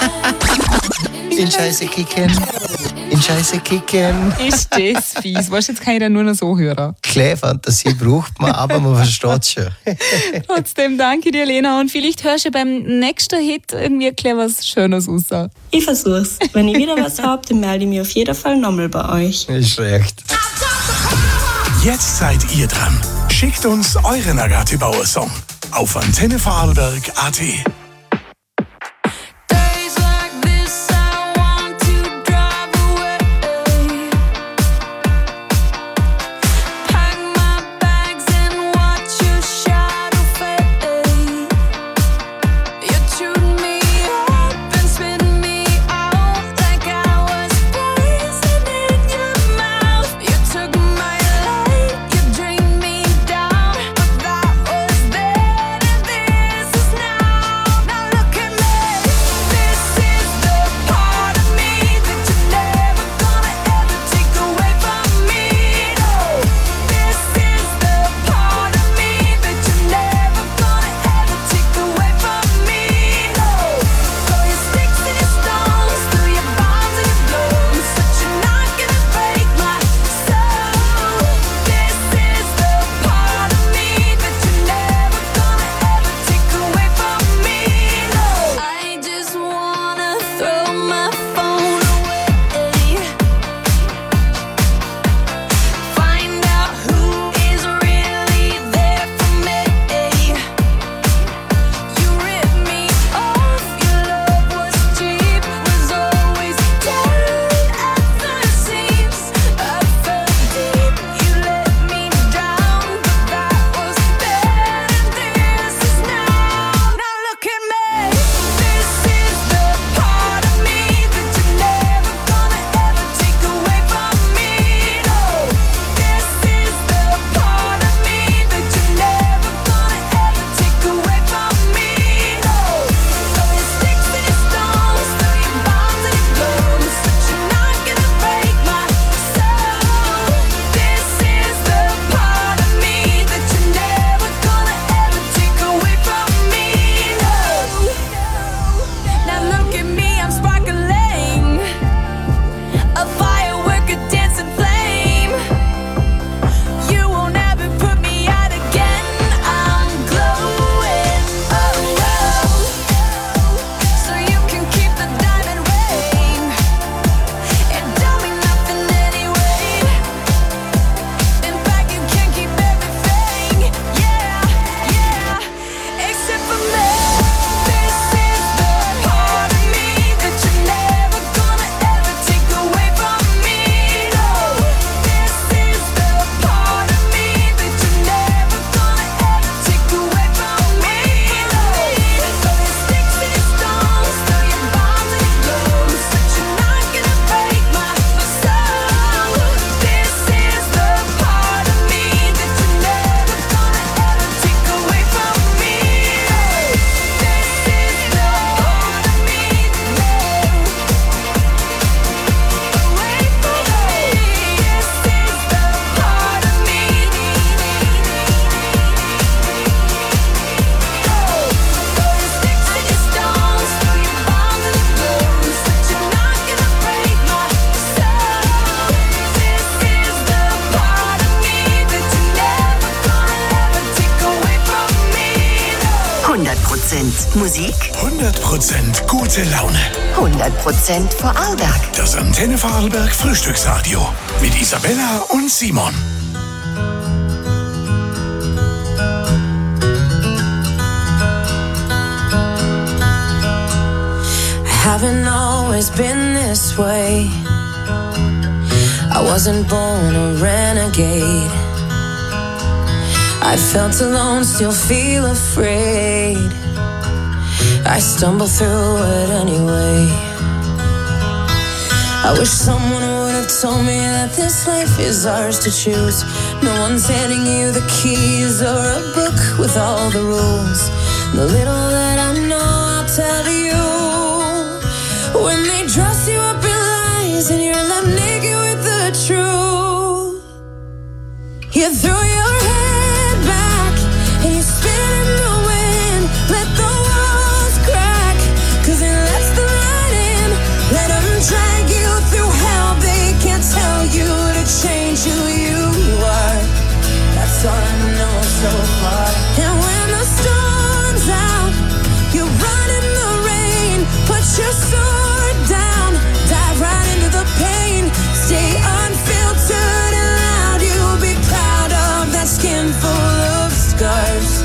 In Scheiße kicken. In Scheiße kicken. Ist das fies? Weißt du, jetzt kann ich da nur noch so hören. Kleine Fantasie braucht man, aber man versteht schon. Trotzdem danke dir, Lena. Und vielleicht hörst du beim nächsten Hit irgendwie gleich was Schönes raus. Ich versuch's. Wenn ich wieder was hab, dann melde ich mich auf jeden Fall nochmal bei euch. Ist recht. Jetzt seid ihr dran. Schickt uns euren Agathe Bauer Song auf antenne vorarlberg punkt at. Musik hundert Prozent gute Laune. hundert Prozent Vorarlberg. Das Antenne Vorarlberg Frühstücksradio mit Isabella und Simon. Haven't always been this way. I wasn't born a renegade. I felt alone, still feel afraid. I stumble through it anyway. I wish someone would have told me that this life is ours to choose. No one's handing you the keys or a book with all the rules. The little that I know I'll tell you. When they dress you up in lies and you're left naked with the truth, you throw your head back and you spin in the wind. Let the walls crack, cause it lets the light in. Let them drag you through hell. They can't tell you to change who you are. That's all I know so far. And when the storm's out, you run in the rain. Put your sword down, dive right into the pain. Stay unfiltered and loud. You'll be proud of that skin full of scars.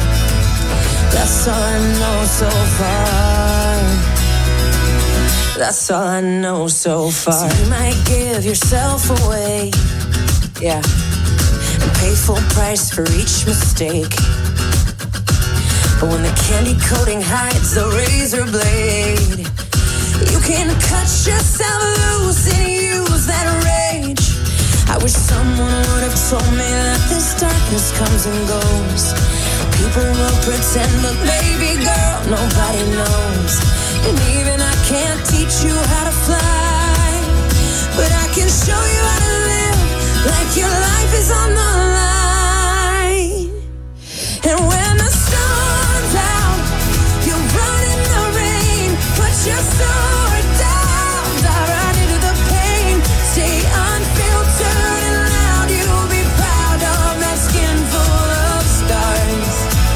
That's all I know so far. That's all I know so far. So you might give yourself away, yeah, and pay full price for each mistake. But when the candy coating hides the razor blade, you can cut yourself loose and use that rage. I wish someone would have told me that this darkness comes and goes. People will pretend, but baby girl, nobody knows. And even I can't teach you how to fly, but I can show you how to live like your life is on the line. And when the sun's out, you run in the rain. Put your sword down, dive right into the pain. Stay unfiltered and loud. You'll be proud of that skin full of scars.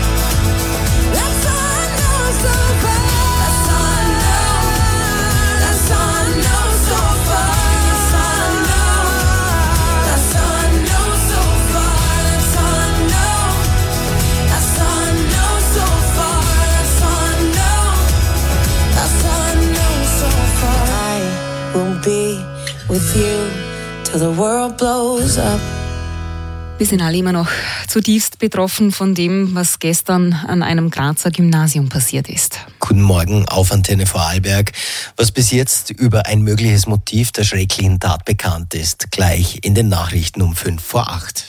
That's all I know so far. That's all I know. That's all I know so far. That's all I know. That's all I know so far. That's all I know. That's all I know so far. That's all I know. That's all I know so far. I will be with you till the world blows up. Wir sind alle immer noch zutiefst betroffen von dem, was gestern an einem Grazer Gymnasium passiert ist. Guten Morgen auf Antenne Vorarlberg. Was bis jetzt über ein mögliches Motiv der schrecklichen Tat bekannt ist, gleich in den Nachrichten um fünf vor acht.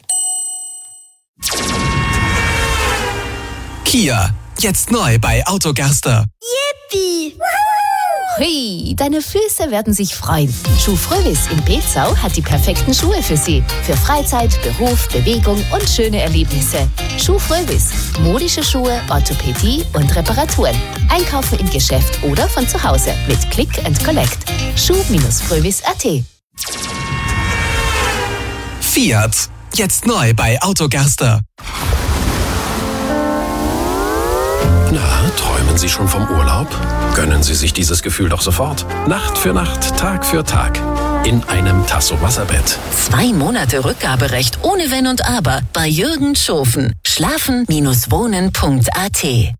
Kia, jetzt neu bei Autogerster. Yippie! Hui, deine Füße werden sich freuen. Schuh Frövis in Bezau hat die perfekten Schuhe für Sie. Für Freizeit, Beruf, Bewegung und schöne Erlebnisse. Schuh Frövis. Modische Schuhe, Orthopädie und Reparaturen. Einkaufen im Geschäft oder von zu Hause mit Click and Collect. Schuh-Frövis punkt at. Fiat, jetzt neu bei Autogerster. Na, träumen Sie schon vom Urlaub? Gönnen Sie sich dieses Gefühl doch sofort. Nacht für Nacht, Tag für Tag. In einem Tasso Wasserbett. Zwei Monate Rückgaberecht ohne Wenn und Aber bei Jürgen Schofen. Schlafen Wohnen punkt at.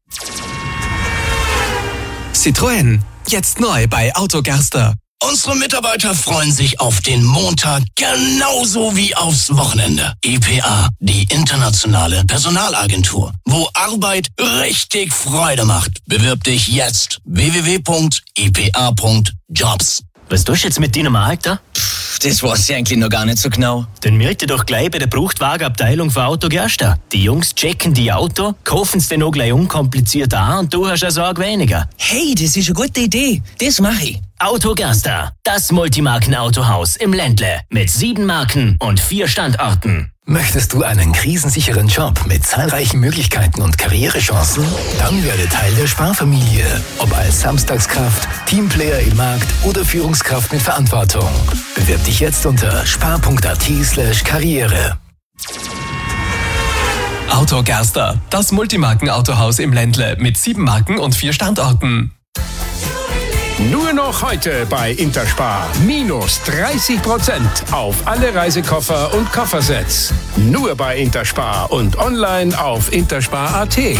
Citroën, jetzt neu bei Autogerster. Unsere Mitarbeiter freuen sich auf den Montag genauso wie aufs Wochenende. I P A, die internationale Personalagentur, wo Arbeit richtig Freude macht. Bewirb dich jetzt. w w w punkt i p a punkt jobs. Was tust du jetzt mit deinem Alter? Pff, das weiß ich eigentlich noch gar nicht so genau. Dann melde dich doch gleich bei der Brauchtwagenabteilung von Autogerster. Die Jungs checken die Auto, kaufen es dann auch gleich unkompliziert an und du hast eine Sorge weniger. Hey, das ist eine gute Idee. Das mache ich. Autogerster, das Multimarken-Autohaus im Ländle mit sieben Marken und vier Standorten. Möchtest du einen krisensicheren Job mit zahlreichen Möglichkeiten und Karrierechancen? Dann werde Teil der Sparfamilie. Ob als Samstagskraft, Teamplayer im Markt oder Führungskraft mit Verantwortung. Bewirb dich jetzt unter spar punkt at slash karriere. Autogerster, das Multimarken-Autohaus im Ländle mit sieben Marken und vier Standorten. Nur noch heute bei Interspar. Minus dreißig Prozent auf alle Reisekoffer und Koffersets. Nur bei Interspar und online auf interspar punkt at.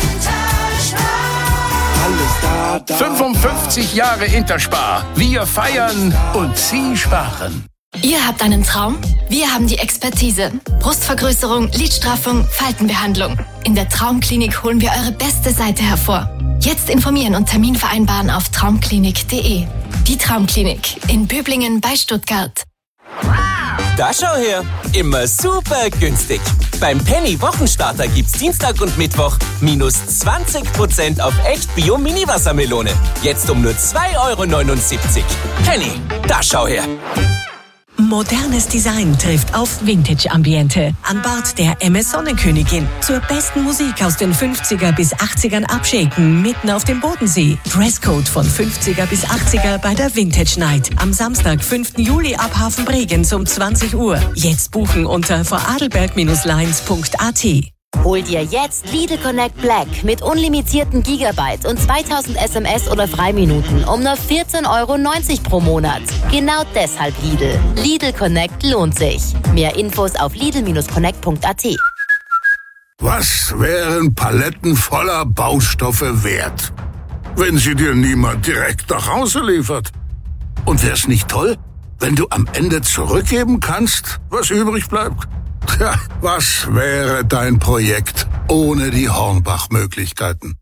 fünfundfünfzig Jahre Interspar. Wir feiern und Sie sparen. Ihr habt einen Traum? Wir haben die Expertise. Brustvergrößerung, Lidstraffung, Faltenbehandlung. In der Traumklinik holen wir eure beste Seite hervor. Jetzt informieren und Termin vereinbaren auf traumklinik punkt de. Die Traumklinik in Böblingen bei Stuttgart. Da schau her, immer super günstig. Beim Penny Wochenstarter gibt's Dienstag und Mittwoch minus zwanzig Prozent auf echt Bio-Mini-Wassermelone. Jetzt um nur zwei Euro neunundsiebzig. Penny, da schau her. Modernes Design trifft auf Vintage-Ambiente. An Bord der M S Sonnenkönigin. Zur besten Musik aus den fünfziger bis achtzigern abschicken, mitten auf dem Bodensee. Dresscode von fünfziger bis achtziger bei der Vintage Night. Am Samstag, fünften Juli ab Hafen Bregenz um zwanzig Uhr. Jetzt buchen unter vorarlberg Lines punkt at. Hol dir jetzt Lidl Connect Black mit unlimitierten Gigabyte und zweitausend S M S oder Freiminuten um nur vierzehn Euro neunzig pro Monat. Genau deshalb Lidl. Lidl Connect lohnt sich. Mehr Infos auf lidl connect punkt at. Was wären Paletten voller Baustoffe wert, wenn sie dir niemand direkt nach Hause liefert? Und wär's nicht toll, wenn du am Ende zurückgeben kannst, was übrig bleibt? Tja, was wäre dein Projekt ohne die Hornbach-Möglichkeiten?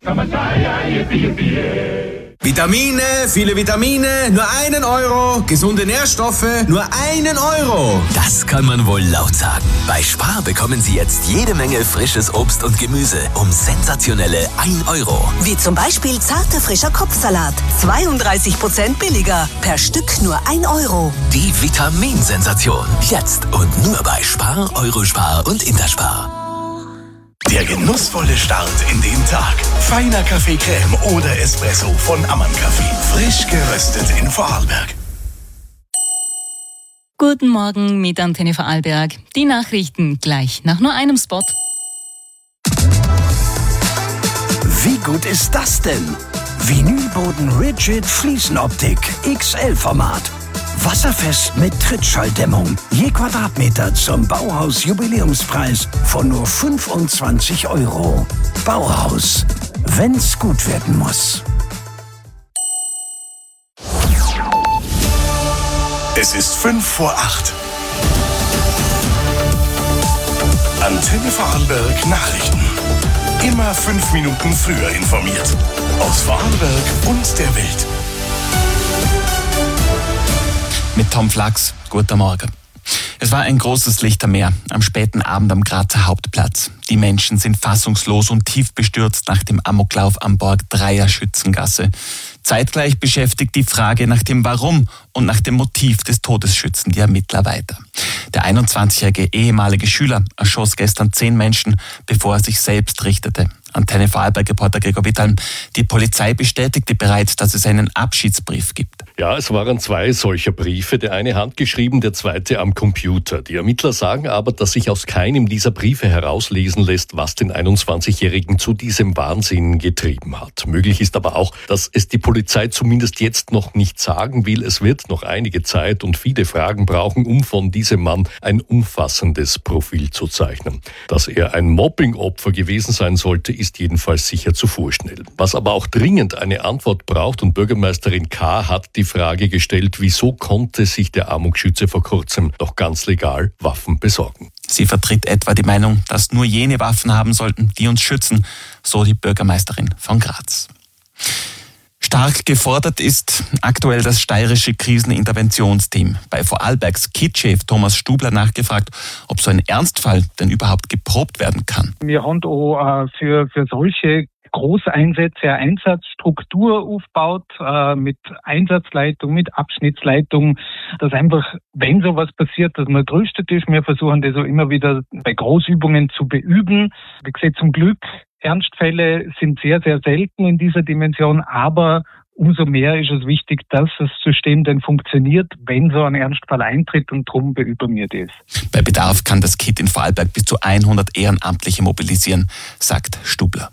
Vitamine, viele Vitamine, nur einen Euro. Gesunde Nährstoffe, nur einen Euro. Das kann man wohl laut sagen. Bei Spar bekommen Sie jetzt jede Menge frisches Obst und Gemüse um sensationelle ein Euro. Wie zum Beispiel zarter frischer Kopfsalat. zweiunddreißig Prozent billiger. Per Stück nur ein Euro. Die Vitaminsensation. Jetzt und nur bei Spar, Eurospar und Interspar. Der genussvolle Start in den Tag. Feiner Kaffeecreme oder Espresso von Ammann Kaffee. Frisch geröstet in Vorarlberg. Guten Morgen mit Antenne Vorarlberg. Die Nachrichten gleich nach nur einem Spot. Wie gut ist das denn? Vinylboden Rigid Fliesenoptik X L-Format. Wasserfest mit Trittschalldämmung. Je Quadratmeter zum Bauhaus-Jubiläumspreis von nur fünfundzwanzig Euro. Bauhaus. Wenn's gut werden muss. Es ist fünf vor acht. Antenne Vorarlberg Nachrichten. Immer fünf Minuten früher informiert. Aus Vorarlberg und der Welt. Mit Tom Flachs. Guten Morgen. Es war ein großes Lichtermeer am späten Abend am Grazer Hauptplatz. Die Menschen sind fassungslos und tief bestürzt nach dem Amoklauf am Borg Dreier Schützengasse. Zeitgleich beschäftigt die Frage nach dem Warum und nach dem Motiv des Todesschützen die Ermittler weiter. Der einundzwanzigjährige ehemalige Schüler erschoss gestern zehn Menschen, bevor er sich selbst richtete. Antenne Vorarlberg-Reporter Gregor Wittalm. Die Polizei bestätigte bereits, dass es einen Abschiedsbrief gibt. Ja, es waren zwei solcher Briefe. Der eine handgeschrieben, der zweite am Computer. Die Ermittler sagen aber, dass sich aus keinem dieser Briefe herauslesen lässt, was den einundzwanzigjährigen zu diesem Wahnsinn getrieben hat. Möglich ist aber auch, dass es die Polizei zumindest jetzt noch nicht sagen will. Es wird noch einige Zeit und viele Fragen brauchen, um von diesem Mann ein umfassendes Profil zu zeichnen. Dass er ein Mobbing-Opfer gewesen sein sollte, ist jedenfalls sicher zu vorschnell. Was aber auch dringend eine Antwort braucht, und Bürgermeisterin K. hat die Frage gestellt, wieso konnte sich der Amokschütze vor kurzem noch ganz legal Waffen besorgen? Sie vertritt etwa die Meinung, dass nur jene Waffen haben sollten, die uns schützen, so die Bürgermeisterin von Graz. Stark gefordert ist aktuell das steirische Kriseninterventionsteam. Bei Vorarlbergs Kit-Chef Thomas Stubler nachgefragt, ob so ein Ernstfall denn überhaupt geprobt werden kann. Wir haben auch für, für solche Großeinsätze eine Einsatzstruktur aufgebaut, äh, mit Einsatzleitung, mit Abschnittsleitung, dass einfach, wenn sowas passiert, dass man gerüstet ist. Wir versuchen das auch immer wieder bei Großübungen zu beüben. Wie gesagt, zum Glück Ernstfälle sind sehr, sehr selten in dieser Dimension, aber umso mehr ist es wichtig, dass das System dann funktioniert, wenn so ein Ernstfall eintritt und drum beübermiert ist. Bei Bedarf kann das Kit in Vorarlberg bis zu hundert Ehrenamtliche mobilisieren, sagt Stubler.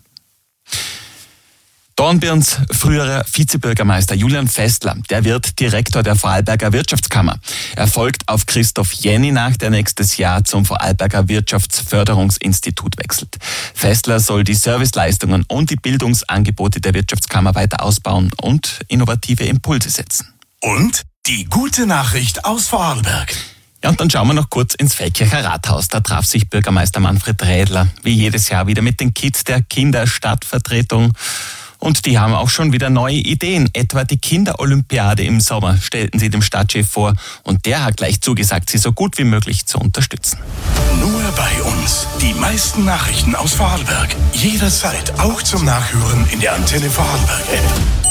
Dornbirns früherer Vizebürgermeister Julian Festler, der wird Direktor der Vorarlberger Wirtschaftskammer. Er folgt auf Christoph Jenny nach, der nächstes Jahr zum Vorarlberger Wirtschaftsförderungsinstitut wechselt. Festler soll die Serviceleistungen und die Bildungsangebote der Wirtschaftskammer weiter ausbauen und innovative Impulse setzen. Und die gute Nachricht aus Vorarlberg. Ja, und dann schauen wir noch kurz ins Feldkircher Rathaus. Da traf sich Bürgermeister Manfred Rädler wie jedes Jahr wieder mit den Kids der Kinderstadtvertretung. Und die haben auch schon wieder neue Ideen. Etwa die Kinderolympiade im Sommer stellten sie dem Stadtchef vor. Und der hat gleich zugesagt, sie so gut wie möglich zu unterstützen. Nur bei uns. Die meisten Nachrichten aus Vorarlberg. Jederzeit auch zum Nachhören in der Antenne Vorarlberg-App.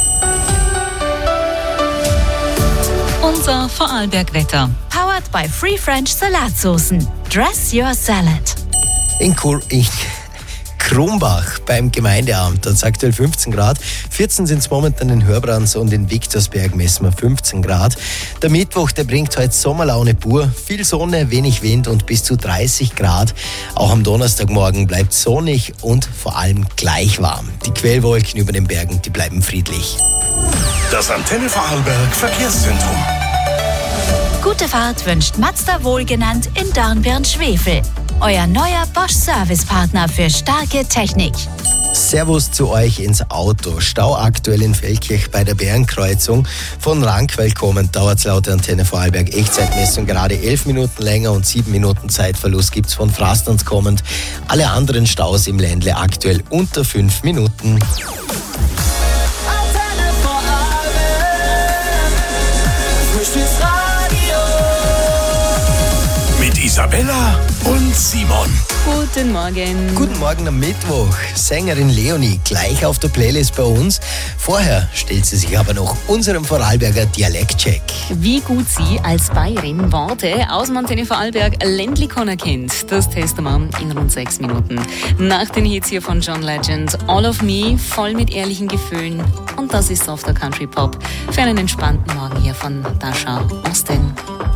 Unser Vorarlberg-Wetter. Powered by Free French Salatsoßen. Dress your salad. In, Kur- in Krumbach beim Gemeindeamt, da hat es aktuell fünfzehn Grad. vierzehn sind es momentan in Hörbrands und in Viktorsberg messen wir fünfzehn Grad. Der Mittwoch, der bringt heute Sommerlaune pur. Viel Sonne, wenig Wind und bis zu dreißig Grad. Auch am Donnerstagmorgen bleibt sonnig und vor allem gleich warm. Die Quellwolken über den Bergen, die bleiben friedlich. Das Antenne Vorarlberg Verkehrszentrum. Gute Fahrt wünscht Mazda wohlgenannt in Dornbirn-Schwefel. Euer neuer Bosch-Service-Partner für starke Technik. Servus zu euch ins Auto. Stau aktuell in Feldkirch bei der Bärenkreuzung. Von Rankwell kommend dauert es laut der Antenne Vorarlberg Echtzeitmessung gerade elf Minuten länger und sieben Minuten Zeitverlust gibt es von Frastanz kommend. Alle anderen Staus im Ländle aktuell unter fünf Minuten. Mit Isabella und Simon. Guten Morgen. Guten Morgen am Mittwoch. Sängerin Leonie gleich auf der Playlist bei uns. Vorher stellt sie sich aber noch unserem Vorarlberger Dialektcheck. Wie gut sie als Bayerin Worte aus dem Antenne Vorarlberg Ländlikon kennt, das testen wir in rund sechs Minuten. Nach den Hits hier von John Legend, All of Me, voll mit ehrlichen Gefühlen. Und das ist softer Country Pop für einen entspannten Morgen hier von Dasha Osten.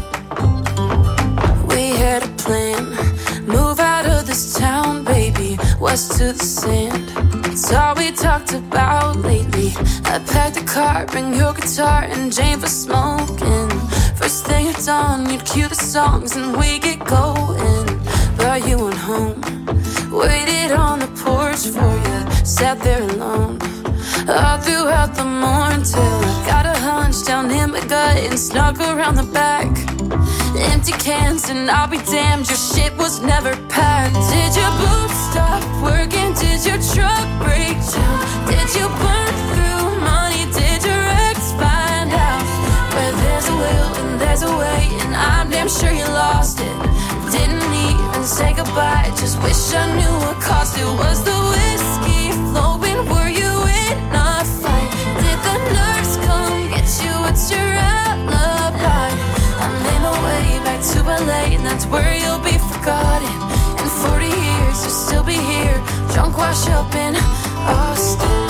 We had a plan, move out of this town, baby, west to the sand. It's all we talked about lately. I packed a car, bring your guitar and Jane for smoking. First thing at dawn, you'd cue the songs and we get going. But you went home, waited on the porch for you, sat there alone. All throughout the morning till I got a hunch down in my gut and snuck around the back. Empty cans and I'll be damned, your shit was never packed. Did your boots stop working? Did your truck break down? Did you burn through money? Did your ex find out? Where there's a will and there's a way, and I'm damn sure you lost it. Didn't even say goodbye, just wish I knew what cost it. Was the whiskey flowing? Were you in a fight? Did the nurse come get you? What's your alibi? I made my way back to L A, and that's where you'll be forgotten. In forty years, you'll still be here, drunk, wash up in Austin.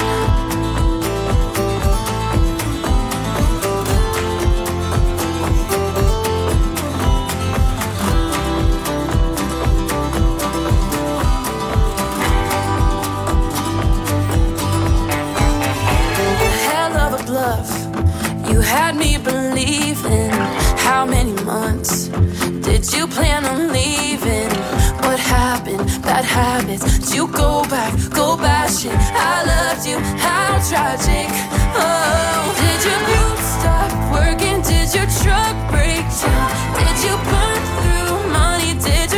Hell of a bluff, you had me believing. How many months did you plan on leaving? What happened? Bad habits. Did you go back, go bashing? I loved you, how tragic. Oh.